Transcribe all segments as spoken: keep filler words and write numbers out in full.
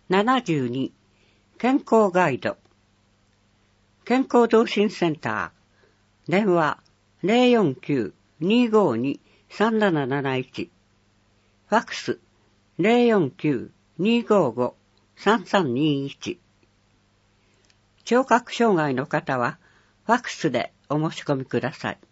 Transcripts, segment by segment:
ななじゅうに健康ガイド健康増進センター電話 ゼロよんきゅう にーごーに さんなななないち ファックス ゼロよんきゅう にーごーご さんさんにいち 聴覚障害の方はファックスでお申し込みください。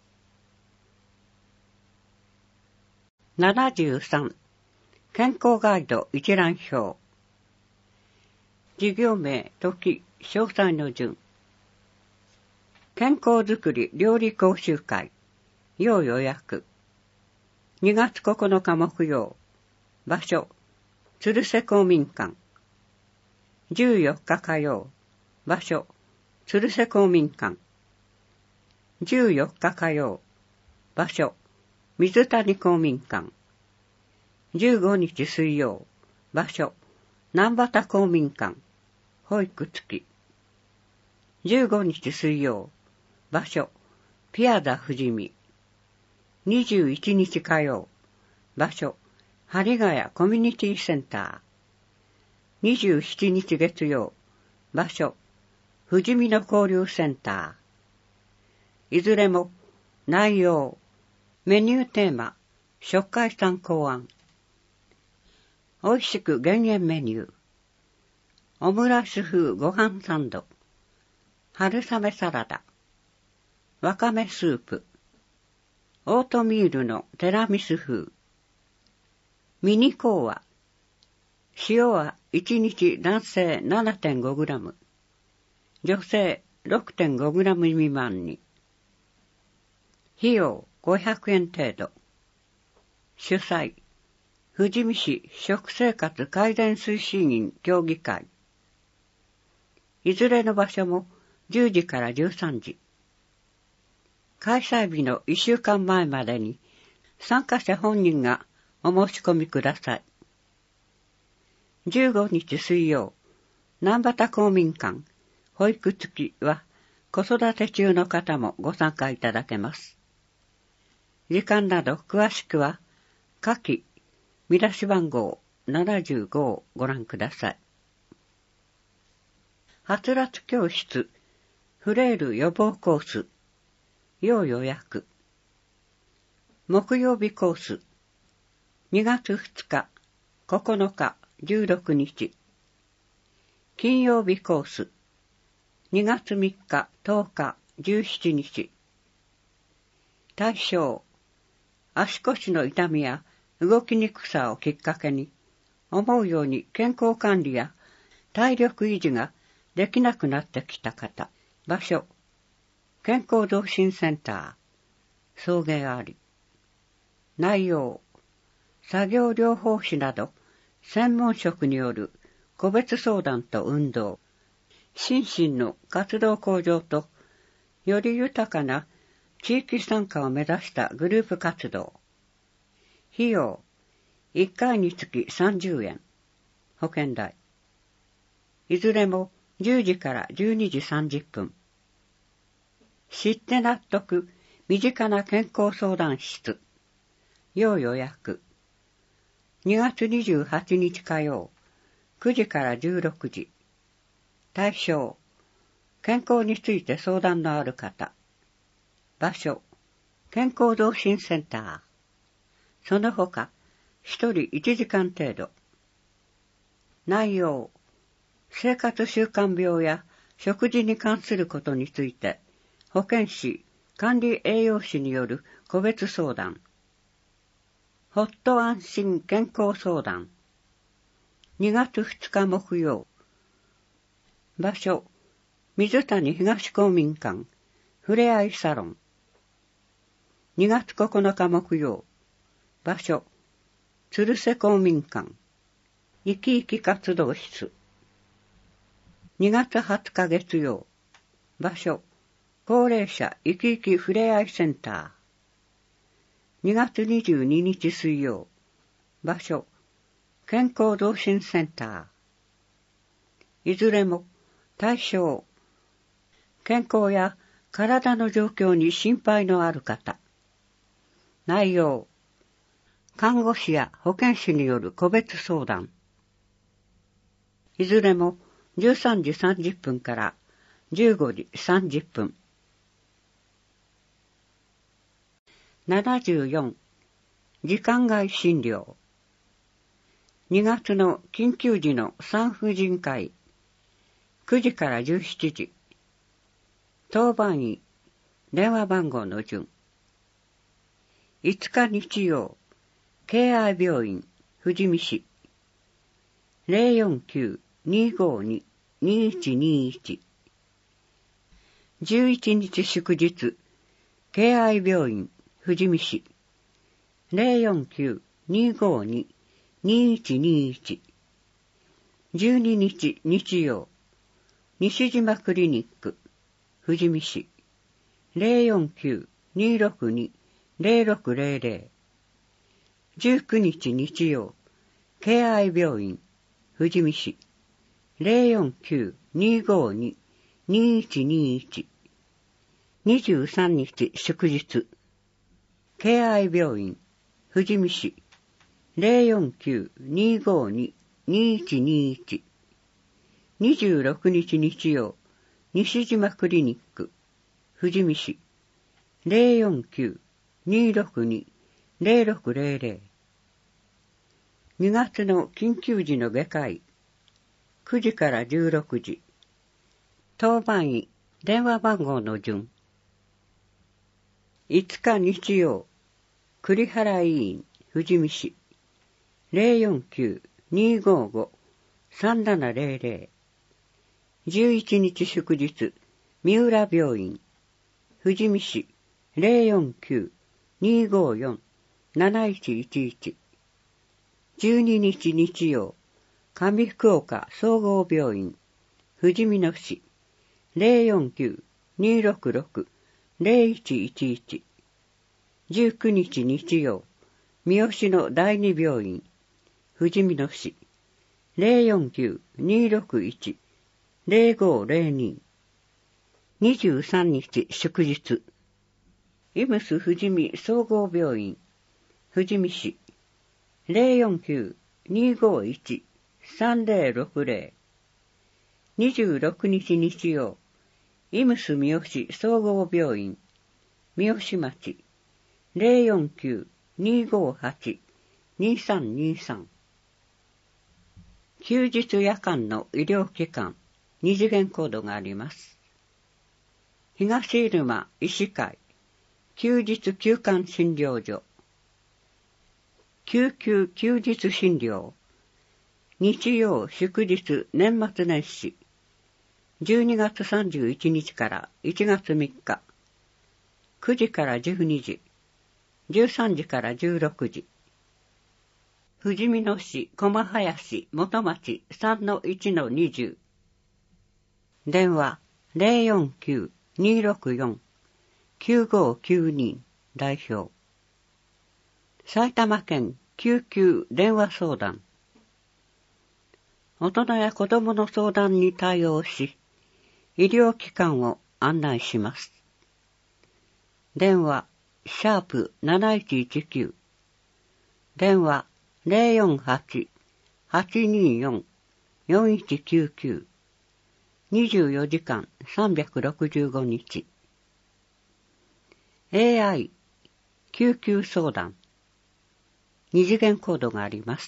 ななじゅうさん健康ガイド一覧表事業名、時、詳細の順健康づくり料理講習会要予約にがつここのか木曜場所鶴瀬公民館じゅうよっか火曜場所鶴瀬公民館じゅうよっか火曜場所水谷公民館じゅうごにち水曜場所南畑公民館保育付きじゅうごにち水曜場所ピアザ富士見にじゅういちにち火曜場所針ヶ谷コミュニティセンターにじゅうしちにち月曜場所富士見の交流センターいずれも内容メニューテーマ食会さん考案おいしく減塩メニューオムライス風ご飯サンド春雨サラダわかめスープオートミールのテラミス風ミニコーワ塩はいちにち男性 ななてんごグラム 女性 ろくてんごグラム 未満に費用ごひゃくえん程度主催富士見市食生活改善推進員協議会いずれの場所もじゅうじからじゅうさんじ開催日のいっしゅうかんまえまでに参加者本人がお申し込みください。じゅうごにち水曜南畑公民館保育付きは子育て中の方もご参加いただけます。時間など詳しくは下記見出し番号ななじゅうごをご覧ください。はつらつ教室フレイル予防コース要予約木曜日コースにがつふつか、ここのか、じゅうろくにち金曜日コースにがつみっか、とおか、じゅうしちにち対象足腰の痛みや動きにくさをきっかけに思うように健康管理や体力維持ができなくなってきた方場所健康増進センター送迎あり内容作業療法士など専門職による個別相談と運動心身の活動向上とより豊かな地域参加を目指したグループ活動費用いっかいにつきさんじゅうえん保険代いずれもじゅうじからじゅうにじさんじゅっぷん知って納得身近な健康相談室要予約にがつにじゅうはちにち火曜くじからじゅうろくじ対象健康について相談のある方場所健康増進センターその他ひとりいちじかん程度内容生活習慣病や食事に関することについて保健師管理栄養士による個別相談ほっと安心健康相談にがつふつか木曜場所水谷東公民館ふれあいサロンにがつここのか木曜場所鶴瀬公民館生き生き活動室にがつはつか月曜場所高齢者生き生きふれあいセンターにがつにじゅうににち水曜場所健康増進センターいずれも対象健康や体の状況に心配のある方内容看護師や保健師による個別相談いずれもじゅうさんじさんじゅっぷんからじゅうごじさんじゅっぷん。ななじゅうよん、時間外診療。にがつの緊急時の産婦人科医、くじからじゅうしちじ。当番医、電話番号の順。いつか日曜、敬愛病院、富士見市。ゼロよんきゅう にーごーに にーいちにーいち。じゅういちにち祝日、敬愛病院、富士見市。ゼロよんきゅう にーごーに にーいちにーいち。じゅうににち日曜、西島クリニック、富士見市。ゼロよんきゅう にーろくに ゼロろくゼロゼロ。じゅうくにち日曜、敬愛病院、富士見市。ゼロよんきゅう にーごーに にーいちにーいち。にじゅうさんにち祝日、敬愛病院、富士見市。ゼロよんきゅう にーごーに にーいちにーいち。にじゅうろくにち日曜、西島クリニック、富士見市。ゼロよんきゅう にーろくに ゼロろくゼロゼロ。にがつの緊急時の外科医、くじからじゅうろくじ。当番医、電話番号の順。いつか日曜、栗原医院、富士見市。ゼロよんきゅう にーごーご さんななゼロゼロ。じゅういちにち祝日、三浦病院、富士見市。ゼロよんきゅう にーごーよん なないちいちいち。じゅうににち日曜、上福岡総合病院、富士見野市。ゼロよんきゅう にーろくろく ゼロいちいちいち。じゅうくにち日曜、三好の第二病院、富士見野市。ゼロよんきゅう にーろくいち ゼロごーゼロに。にじゅうさんにち祝日、イムス富士見総合病院、富士見市。ゼロよんきゅう にーごーいち さんゼロろくゼロ。にじゅうろくにち日曜、イムス三好総合病院、三好町。ゼロよんきゅう にーごーはち にーさんにーさん。休日夜間の医療機関、二次元コードがあります。東入間医師会、休日休館診療所。救急休日診療。日曜祝日年末年始。じゅうにがつさんじゅういちにちからいちがつみっか。くじからじゅうにじ。じゅうさんじからじゅうろくじ。富士見野市、駒林、元町 さんのいちのにじゅう。電話ゼロよんきゅう にーろくよん きゅうごーきゅうに代表。埼玉県救急電話相談。大人や子供の相談に対応し、医療機関を案内します。電話、シャープなないちいちきゅう。電話、ゼロよんはち はちにーよん よんいちきゅうきゅう。にじゅうよじかんさんびゃくろくじゅうごにち。エーアイ、救急相談。二次元コードがあります。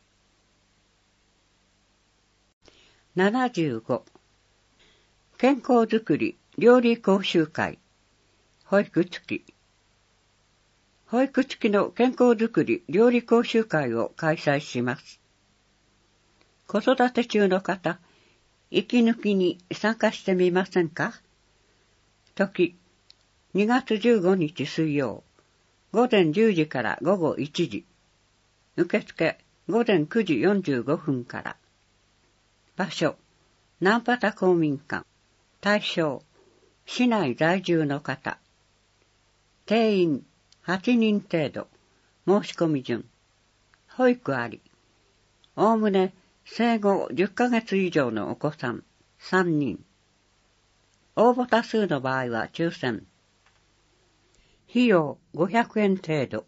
ななじゅうご、健康づくり料理講習会、保育付き。保育付きの健康づくり料理講習会を開催します。子育て中の方、息抜きに参加してみませんか？時、にがつじゅうごにち水曜、午前じゅうじから午後いちじ。受付午前くじよんじゅうごふんから。場所、南畑公民館。対象、市内在住の方。定員はちにん程度。申し込み順。保育あり。おおむね生後じゅっかげつ以上のお子さんさんにん。応募多数の場合は抽選。費用ごひゃくえん程度。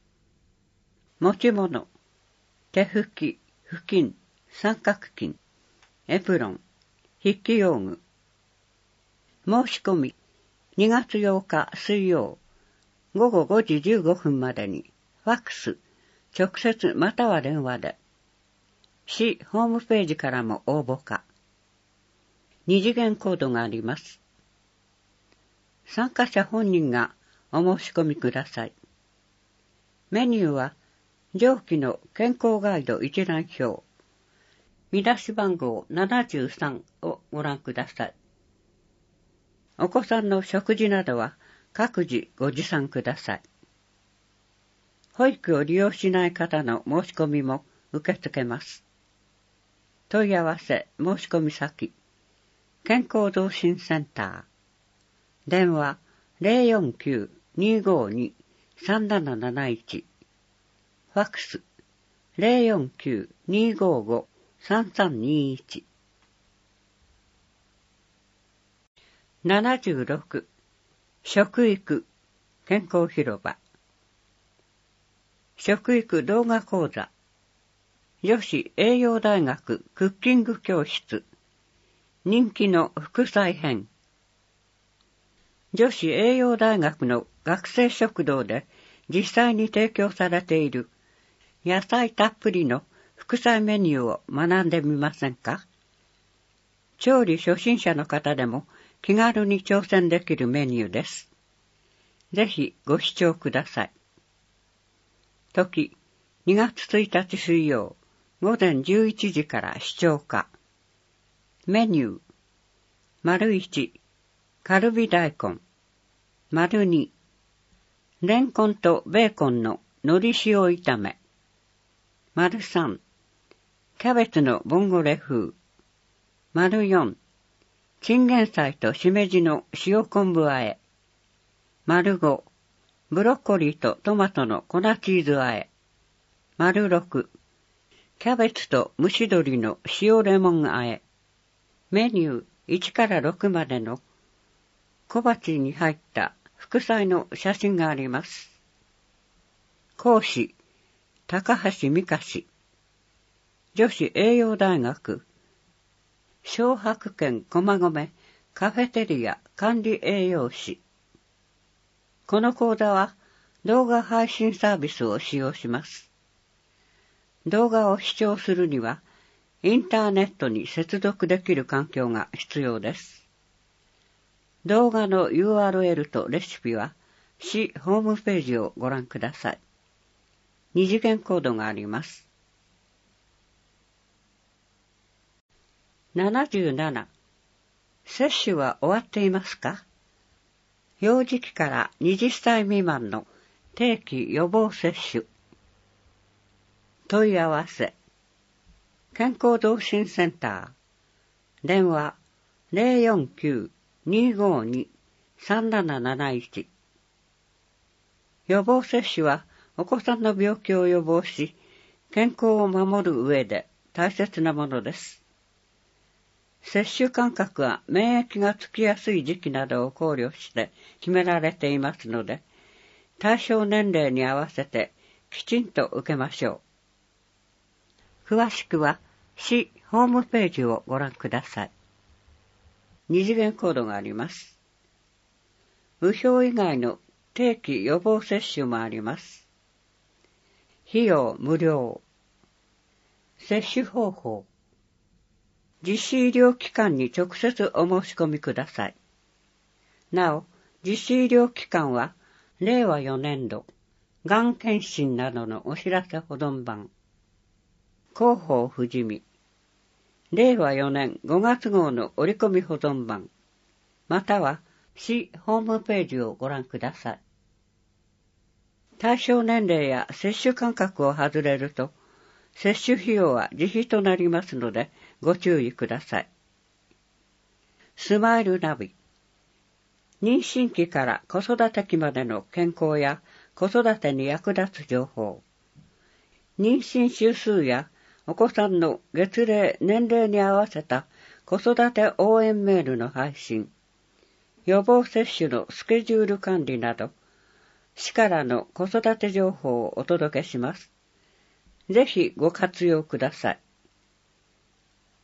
持ち物、手拭き、布巾、三角巾。 エプロン、筆記用具。申し込み、にがつようか水曜、ごごごじじゅうごふんまでに、ファックス、直接または電話で。市ホームページからも応募可。二次元コードがあります。参加者本人がお申し込みください。メニューは、上記の健康ガイド一覧表、見出し番号ななじゅうさんをご覧ください。お子さんの食事などは各自ご持参ください。保育を利用しない方の申し込みも受け付けます。問い合わせ申し込み先、健康増進センター、電話 ゼロよんきゅう にーごーに さんなななないち、ファックス ゼロよんきゅう にーごーご さんさんにいち。ななじゅうろく、食育健康広場。食育動画講座、女子栄養大学クッキング教室、人気の副菜編。女子栄養大学の学生食堂で実際に提供されている野菜たっぷりの副菜メニューを学んでみませんか？調理初心者の方でも気軽に挑戦できるメニューです。ぜひご視聴ください。時、にがつついたち水曜、ごぜんじゅういちじから視聴可。メニュー、丸いち、カルビ大根。丸に、レンコンとベーコンの海苔塩炒め。丸さん、キャベツのボンゴレ風。丸よん、チンゲン菜としめじの塩昆布和え。丸ご、ブロッコリーとトマトの粉チーズ和え。丸ろく、キャベツと蒸し鶏の塩レモン和え。メニューいちからろくまでの小鉢に入った副菜の写真があります。講師、高橋美香氏。女子栄養大学小白県駒込カフェテリア管理栄養士。この講座は動画配信サービスを使用します。動画を視聴するにはインターネットに接続できる環境が必要です。動画の ユーアールエル とレシピは市ホームページをご覧ください。二次元コードがあります。ななじゅうなな、接種は終わっていますか？幼児期からはたち未満の定期予防接種。問い合わせ、健康増進センター、電話 ゼロよんきゅう にーごーに さんなななないち。予防接種はお子さんの病気を予防し、健康を守る上で大切なものです。接種間隔は免疫がつきやすい時期などを考慮して決められていますので、対象年齢に合わせてきちんと受けましょう。詳しくは市ホームページをご覧ください。二次元コードがあります。無償以外の定期予防接種もあります。費用無料。接種方法。実施医療機関に直接お申し込みください。なお、実施医療機関は、れいわよねんど、がん検診などのお知らせ保存版。広報不死身。れいわよねんごがつ号の折り込み保存版。または、市ホームページをご覧ください。対象年齢や接種間隔を外れると、接種費用は自費となりますので、ご注意ください。スマイルナビ。妊娠期から子育て期までの健康や子育てに役立つ情報。妊娠週数やお子さんの月齢、年齢に合わせた子育て応援メールの配信。予防接種のスケジュール管理など、市からの子育て情報をお届けします。ぜひご活用ください。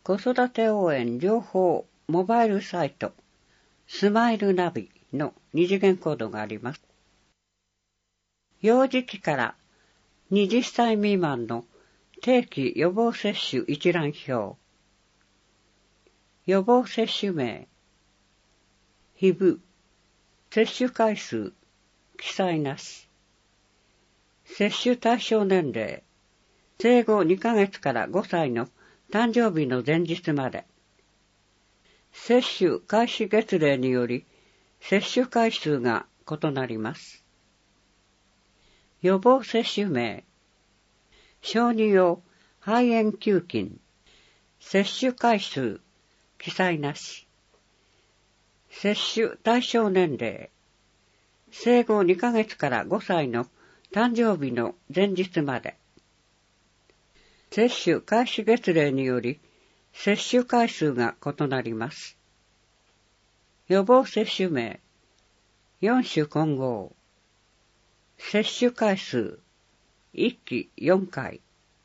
子育て応援情報モバイルサイトスマイルナビの二次元コードがあります。幼児期からはたちさい未満の定期予防接種一覧表。予防接種名、ヒブ、接種回数、記載なし。接種対象年齢、生後にかげつからごさいの誕生日の前日まで。接種開始月齢により、接種回数が異なります。予防接種名、小児用肺炎球菌、接種回数、記載なし。接種対象年齢、生後にかげつからごさいの誕生日の前日まで。接種開始月齢により、接種回数が異なります。予防接種名、よん種混合。接種回数、いっきよんかい。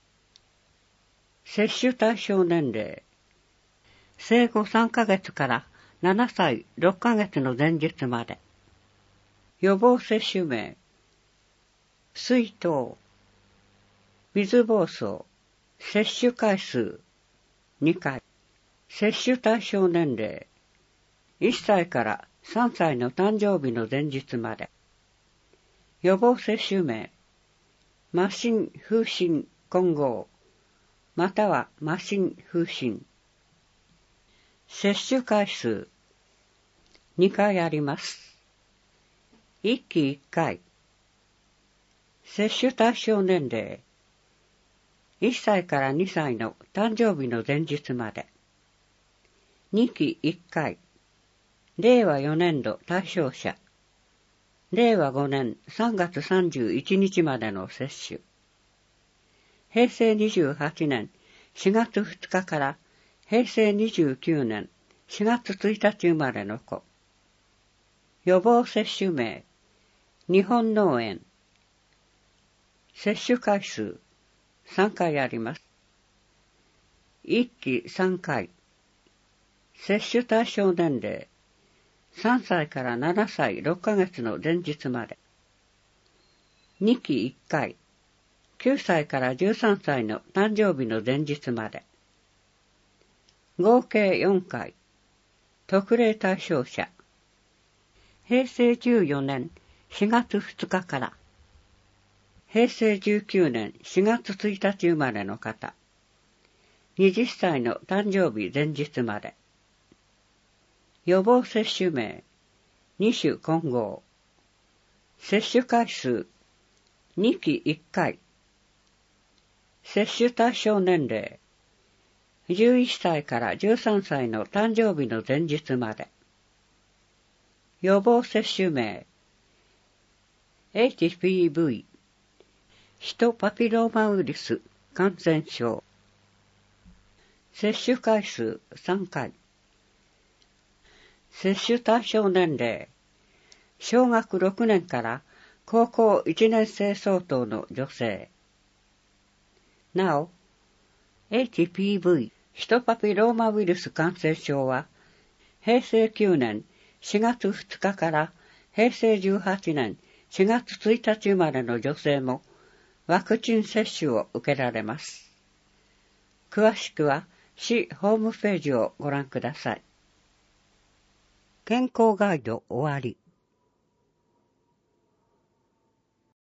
接種対象年齢、生後さんかげつからななさいろっかげつの前日まで。予防接種名、水筒、水疱瘡、接種回数、にかい。接種対象年齢、いっさいからさんさいの誕生日の前日まで。予防接種名、麻疹風疹混合、または麻疹風疹。接種回数、にかいあります。いっきいっかい。接種対象年齢、いっさいからにさいの誕生日の前日まで。にきいっかい。れいわよねんど対象者。れいわごねんさんがつさんじゅういちにちまでの接種。へいせいにじゅうはちねんしがつふつかからへいせいにじゅうきゅうねんしがつついたち生まれの子。予防接種名、日本脳炎。接種回数、さんかいあります。いっきさんかい。接種対象年齢、さんさいからななさいろっかげつの前日まで。にきいっかい。きゅうさいからじゅうさんさいの誕生日の前日まで。合計よんかい。特例対象者。へいせいじゅうよねんしがつふつかからへいせいじゅうきゅうねんしがつついたち生まれの方。はたちの誕生日前日まで。予防接種名、に種混合。接種回数、にきいっかい。接種対象年齢、じゅういっさいからじゅうさんさいの誕生日の前日まで。予防接種名、エイチピーブイ、ヒトパピローマウイルス感染症。接種回数さんかい。接種対象年齢、小学ろくねんから高校いちねんせい相当の女性。なお、エイチピーブイ、ヒトパピローマウイルス感染症は、へいせいきゅうねんしがつふつかからへいせいじゅうはちねんしがつついたち生まれの女性もワクチン接種を受けられます。詳しくは市ホームページをご覧ください。健康ガイド終わり。